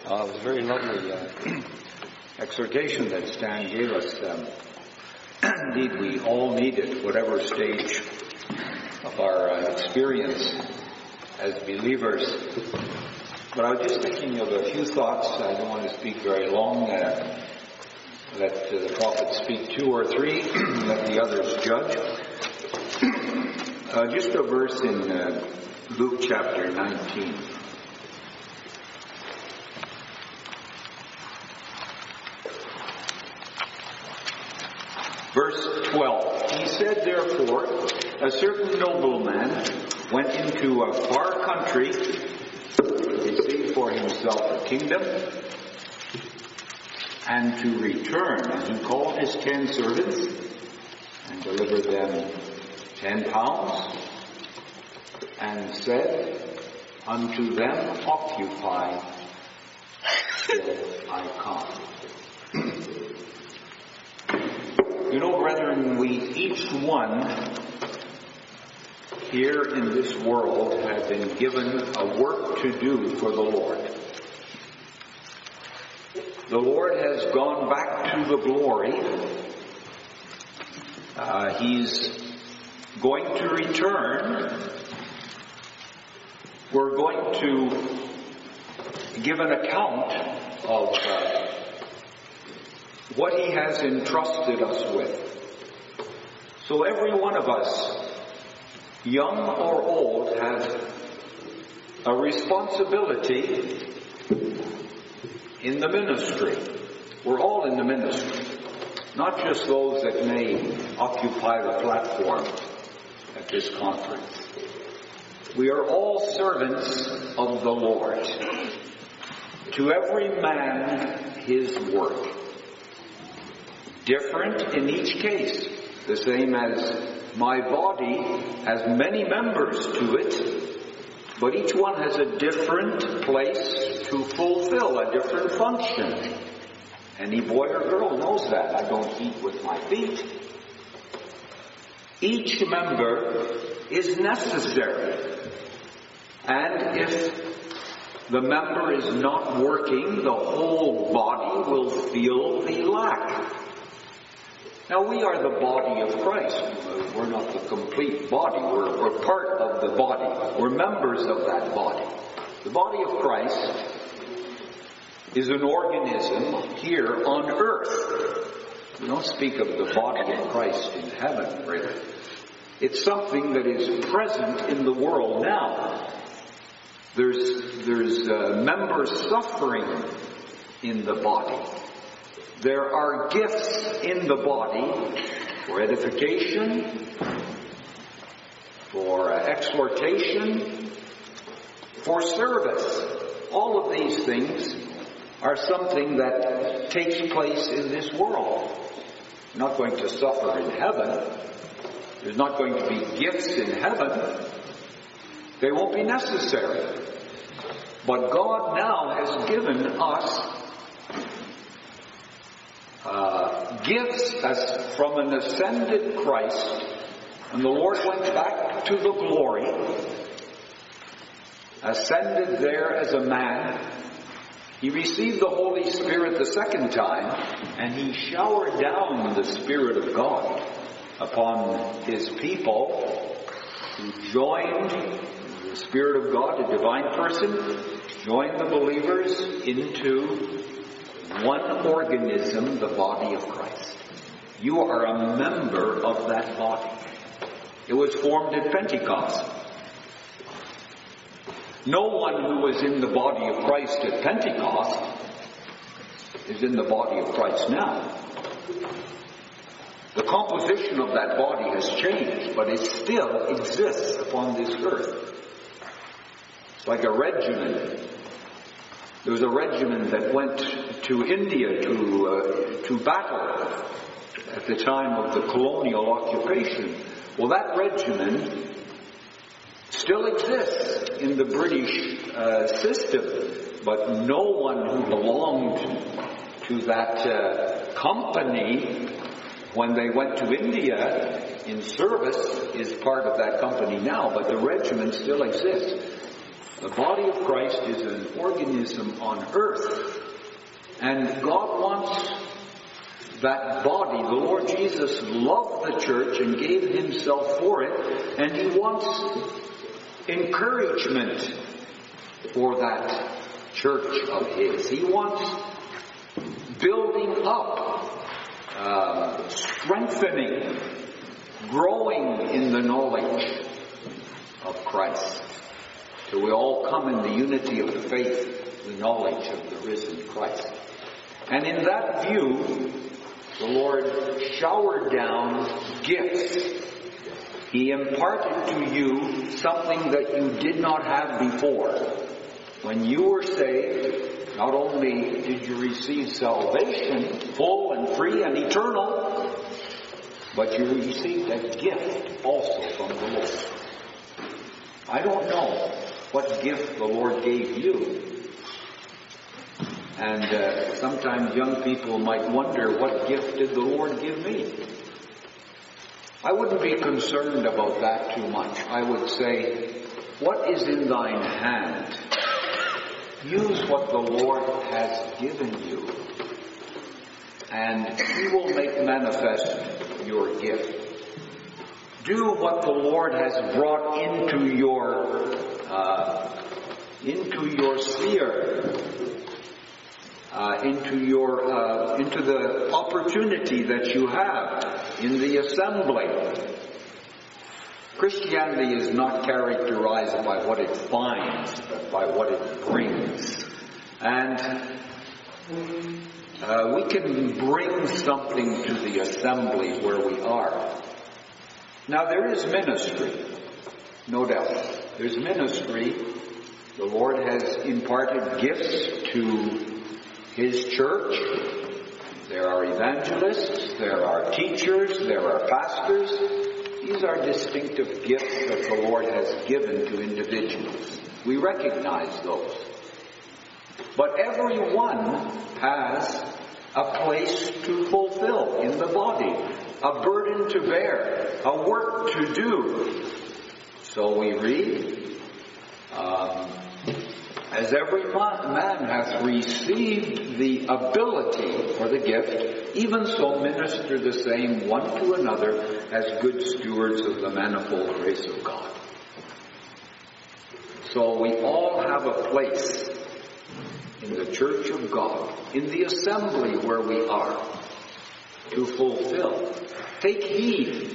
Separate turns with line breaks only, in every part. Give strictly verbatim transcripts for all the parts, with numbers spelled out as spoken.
Uh, it was a very lovely uh, exhortation that Stan gave us. Um, indeed, we all need it, whatever stage of our uh, experience as believers. But I was just thinking of a few thoughts. I don't want to speak very long. Uh, let uh, the prophet speak two or three. Let the others judge. Uh, just a verse in uh, Luke chapter nineteen. Verse twelve. He said, therefore, a certain nobleman went into a far country to receive for himself a kingdom and to return. And he called his ten servants and delivered them ten pounds and said unto them, occupy till I come. You know, brethren, we each one here in this world have been given a work to do for the Lord. The Lord has gone back to the glory. Uh, he's going to return. We're going to give an account of uh, what He has entrusted us with. So every one of us, young or old, has a responsibility in the ministry. We're all in the ministry, not just those that may occupy the platform at this conference. We are all servants of the Lord. To every man his work. Different in each case, the same as my body has many members to it, but each one has a different place to fulfill, a different function. Any boy or girl knows that. I don't eat with my feet. Each member is necessary. And if the member is not working, the whole body will feel the lack. Now, we are the body of Christ. We're not the complete body. We're, we're part of the body. We're members of that body. The body of Christ is an organism here on earth. We don't speak of the body of Christ in heaven, really. It's something that is present in the world now. There's, there's uh, members suffering in the body. There are gifts in the body for edification, for uh, exhortation, for service. All of these things are something that takes place in this world. We're not going to suffer in heaven. There's not going to be gifts in heaven. They won't be necessary. But God now has given us Uh, gifts as from an ascended Christ. And the Lord went back to the glory, ascended there as a man. He received the Holy Spirit the second time, and He showered down the Spirit of God upon His people, who joined the Spirit of God, a divine person, joined the believers into one organism, the body of Christ. You are a member of that body. It was formed at Pentecost. No one who was in the body of Christ at Pentecost is in the body of Christ now. The composition of that body has changed, but it still exists upon this earth. It's like a regiment. There was a regiment that went to India to uh, to battle at the time of the colonial occupation. Well, that regiment still exists in the British uh, system, but no one who belonged to that uh, company when they went to India in service is part of that company now, but the regiment still exists. The body of Christ is an organism on earth. And God wants that body. The Lord Jesus loved the church and gave himself for it. And he wants encouragement for that church of his. He wants building up, uh, strengthening, growing in the knowledge of Christ. So we all come in the unity of the faith, the knowledge of the risen Christ. And in that view, the Lord showered down gifts. He imparted to you something that you did not have before. When you were saved, not only did you receive salvation, full and free and eternal, but you received a gift also from the Lord. I don't know what gift the Lord gave you. And uh, sometimes young people might wonder, what gift did the Lord give me? I wouldn't be concerned about that too much. I would say, what is in thine hand? Use what the Lord has given you, and he will make manifest your gift. Do what the Lord has brought into your uh, into your sphere, uh, into your uh, into the opportunity that you have in the assembly. Christianity is not characterized by what it finds, but by what it brings. And uh, we can bring something to the assembly where we are. Now there is ministry, no doubt. There's ministry. The Lord has imparted gifts to his church. There are evangelists, there are teachers, there are pastors. These are distinctive gifts that the Lord has given to individuals. We recognize those. But everyone has a place to fulfill in the body, a burden to bear, a work to do. So we read, um, as every man hath received the ability or the gift, even so minister the same one to another as good stewards of the manifold grace of God. So we all have a place in the church of God, in the assembly where we are, to fulfill. Take heed.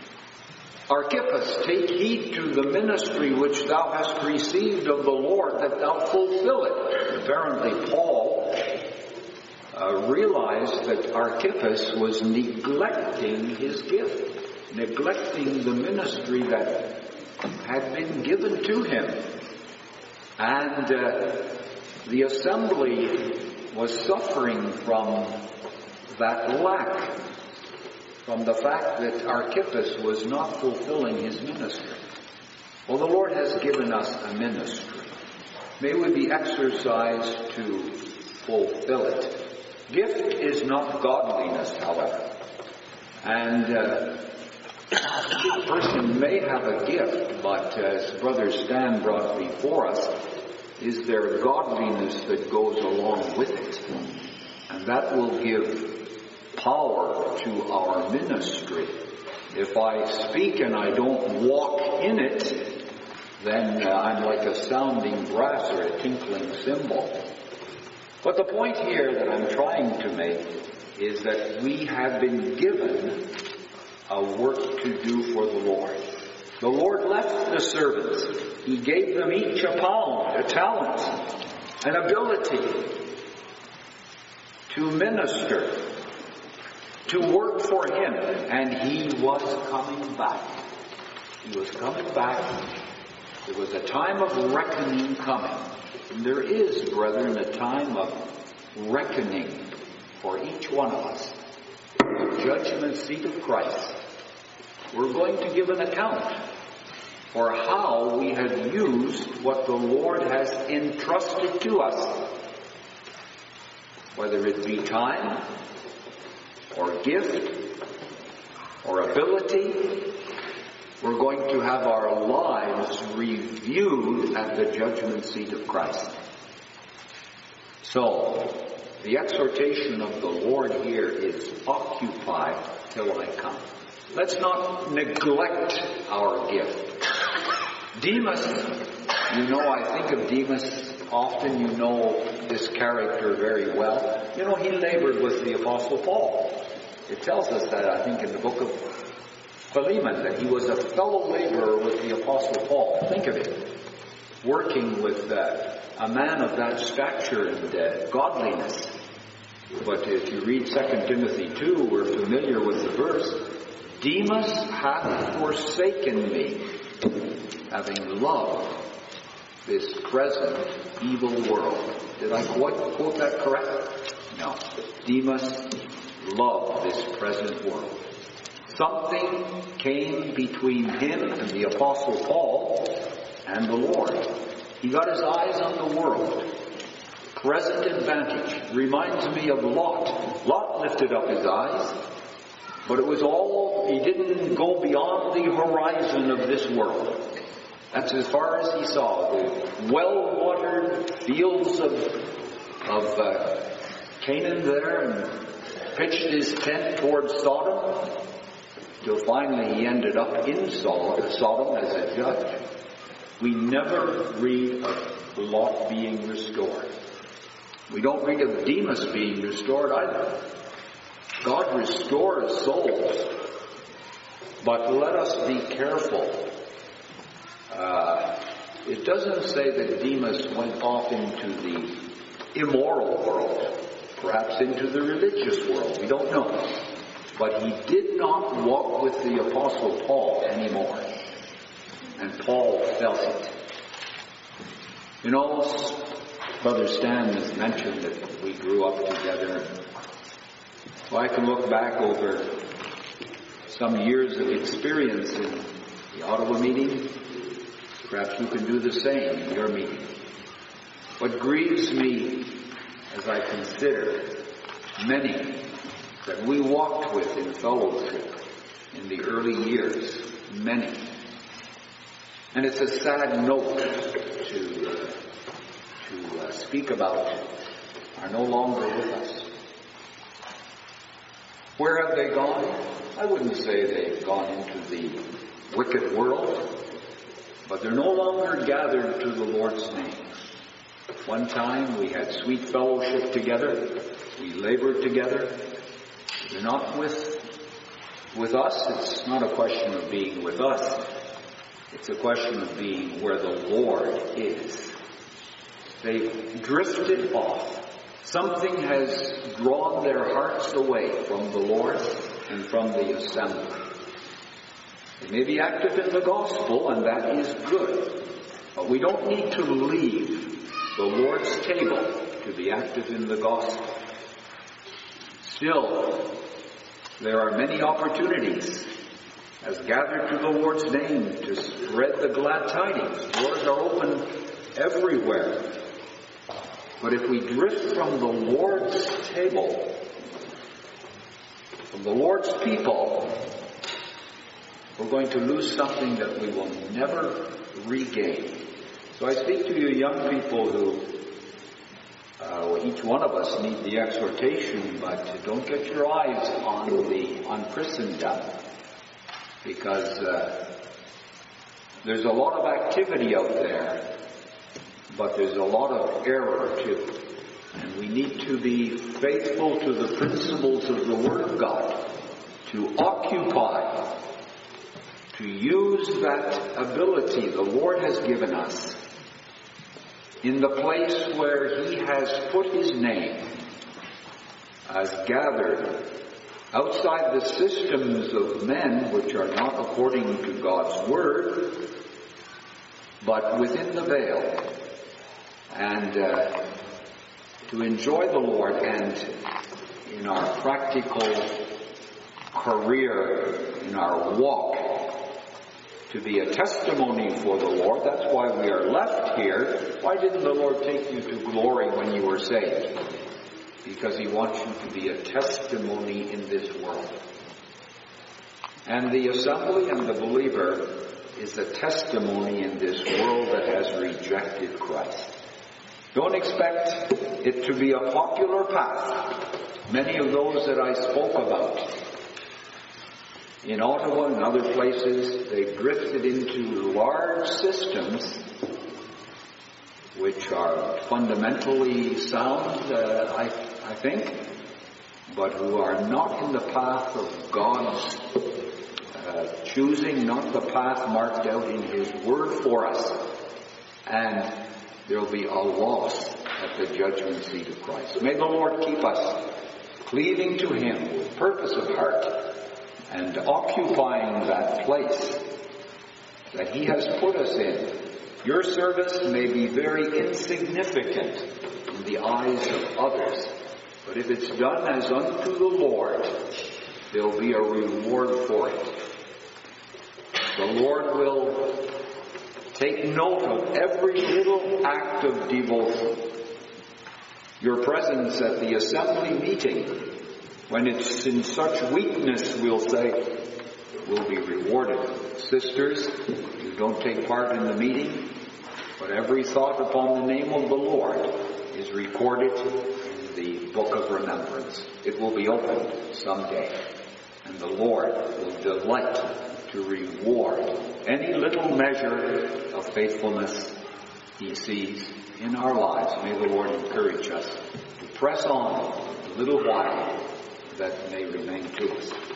Archippus, take heed to the ministry which thou hast received of the Lord, that thou fulfill it. Apparently Paul uh, realized that Archippus was neglecting his gift, neglecting the ministry that had been given to him. And uh, the assembly was suffering from that lack, from the fact that Archippus was not fulfilling his ministry. Well, the Lord has given us a ministry. May we be exercised to fulfill it. Gift is not godliness, however. And uh, a person may have a gift, but as Brother Stan brought before us, is there godliness that goes along with it? And that will give power to our ministry. If I speak and I don't walk in it, then uh, I'm like a sounding brass or a tinkling cymbal. But the point here that I'm trying to make is that we have been given a work to do for the Lord. The Lord left the servants. He gave them each a pound, a talent, an ability to minister, to work for him, and he was coming back. He was coming back. There was a time of reckoning coming. And there is, brethren, a time of reckoning for each one of us. The judgment seat of Christ. We're going to give an account for how we have used what the Lord has entrusted to us. Whether it be time, or gift, or ability, We're going to have our lives reviewed at the judgment seat of Christ. So, the exhortation of the Lord here is occupy till I come. Let's not neglect our gift. Demas, you know, I think of Demas often. You know this character very well. You know, he labored with the Apostle Paul. It tells us that, I think, in the book of Philemon, that he was a fellow laborer with the Apostle Paul. Think of it. Working with uh, a man of that stature and uh, godliness. But if you read Second Timothy two, we're familiar with the verse, Demas hath forsaken me, having loved this present evil world. Did I quote, quote that correct? No. Demas loved this present world. Something came between him and the Apostle Paul and the Lord. He got his eyes on the world. Present advantage. Reminds me of Lot. Lot lifted up his eyes, but it was all, he didn't go beyond the horizon of this world. That's as far as he saw. The well-watered fields of, of uh, Canaan there, and pitched his tent towards Sodom, till finally he ended up in Sodom as a judge. We never read of Lot being restored. We don't read of Demas being restored either. God restores souls, but let us be careful. Uh, it doesn't say that Demas went off into the immoral world, perhaps into the religious world. We don't know. But he did not walk with the Apostle Paul anymore. And Paul felt it. You know, Brother Stan has mentioned that we grew up together. Well, I can look back over some years of experience in the Ottawa meeting. Perhaps you can do the same in your meeting. What grieves me as I consider many that we walked with in fellowship in the early years, many. And it's a sad note to, uh, to uh, speak about, are no longer with us. Where have they gone? I wouldn't say they've gone into the wicked world, but they're no longer gathered to the Lord's name. One time we had sweet fellowship together. We labored together. They're not with, with us. It's not a question of being with us. It's a question of being where the Lord is. They've drifted off. Something has drawn their hearts away from the Lord and from the assembly. They may be active in the gospel, and that is good. But we don't need to leave the Lord's table to be active in the gospel. Still, there are many opportunities as gathered to the Lord's name to spread the glad tidings. Doors are open everywhere. But if we drift from the Lord's table, from the Lord's people, we're going to lose something that we will never regain. So I speak to you young people who, uh, each one of us need the exhortation, but don't get your eyes on the on Christendom, because uh, there's a lot of activity out there, but there's a lot of error too. And we need to be faithful to the principles of the Word of God, to occupy, to use that ability the Lord has given us in the place where He has put His name, as gathered outside the systems of men which are not according to God's Word, but within the veil, and uh, to enjoy the Lord, and in our practical career, in our walk, to be a testimony for the Lord. That's why we are left here. Why didn't the Lord take you to glory when you were saved? Because He wants you to be a testimony in this world. And the assembly and the believer is a testimony in this world that has rejected Christ. Don't expect it to be a popular path. Many of those that I spoke about in Ottawa and other places, they've drifted into large systems which are fundamentally sound, uh, I, I think, but who are not in the path of God's uh, choosing, not the path marked out in His Word for us. And there will be a loss at the judgment seat of Christ. May the Lord keep us cleaving to Him with purpose of heart and occupying that place that He has put us in. Your service may be very insignificant in the eyes of others, but if it's done as unto the Lord, there will be a reward for it. The Lord will take note of every little act of devotion. Your presence at the assembly meeting, when it's in such weakness, we'll say, will be rewarded. Sisters, you don't take part in the meeting, but every thought upon the name of the Lord is recorded in the book of remembrance. It will be opened someday, and the Lord will delight to reward any little measure of faithfulness He sees in our lives. May the Lord encourage us to press on a little while that may remain to us.